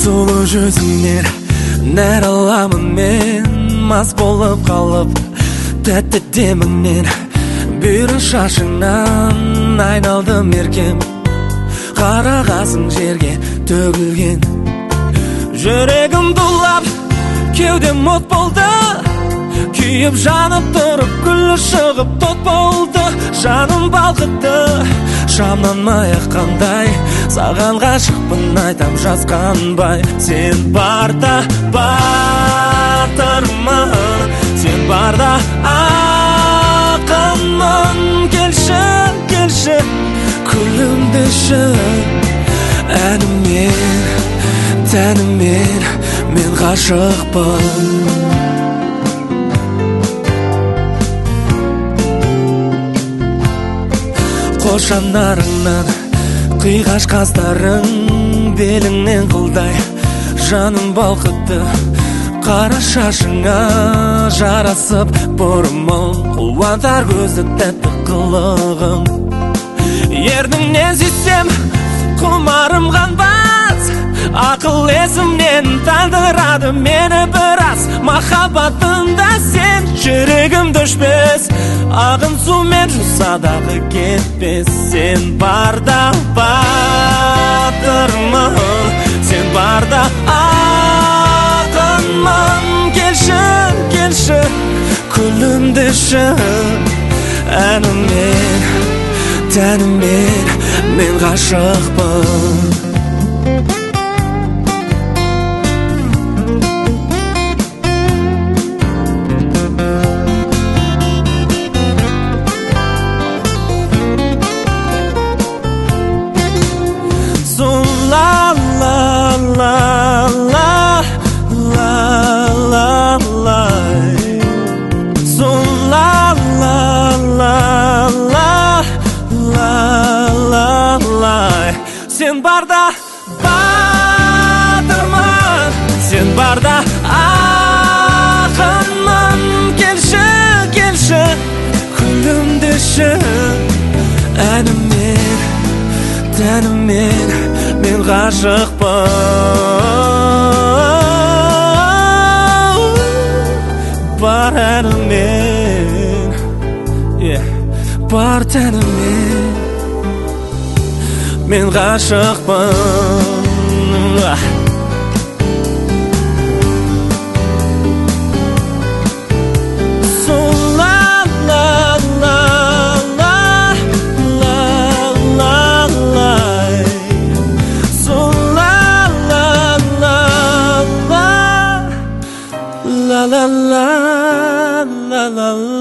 Сұлу жүзіңнен нәр аламын мен, мас болып қалып тәтті деміңнен. Бүйір шашыңнан айналдым еркем, қарағасың жерге төгілген. Жүрегім дулап, кеудем от болды, күйіп жанып тұрып күлі шығып тот болды. Жаным балқытты, шамнан маяқ қандай, саған ғашықпын айтам жасқанбай. Сен барда батырмын, сен барда ақынмын. Келші, келші, күлімдеші, әнімен, тәнімен мен ғашықпын. Қошанарыңнан қиғаш қастарың, беліңнен қылдай жаның балқытты. Қара шашыңа жарасып бұрымың, қуантар көзді тәтті қылығың. Ерніңнен сүйсем құмарым қанбас, ақыл есімнен тандырады мені біраз. Махаббатында сен жүрегімді өшпес, ағын сумен жуса дағы кетпес. Сен барда батырмын, сен барда ақынмын. Келші, келші, күлімдеші, әнімен, тәнімен мен ғашықпын. Сен барда батырмын, сен барда ақынмын. Келші, келші, күлімдеші, әнімен, тәнімен мен ғашықпын. Бар әнімен, бар тәнімен мен ғашықпын. La la la la la la.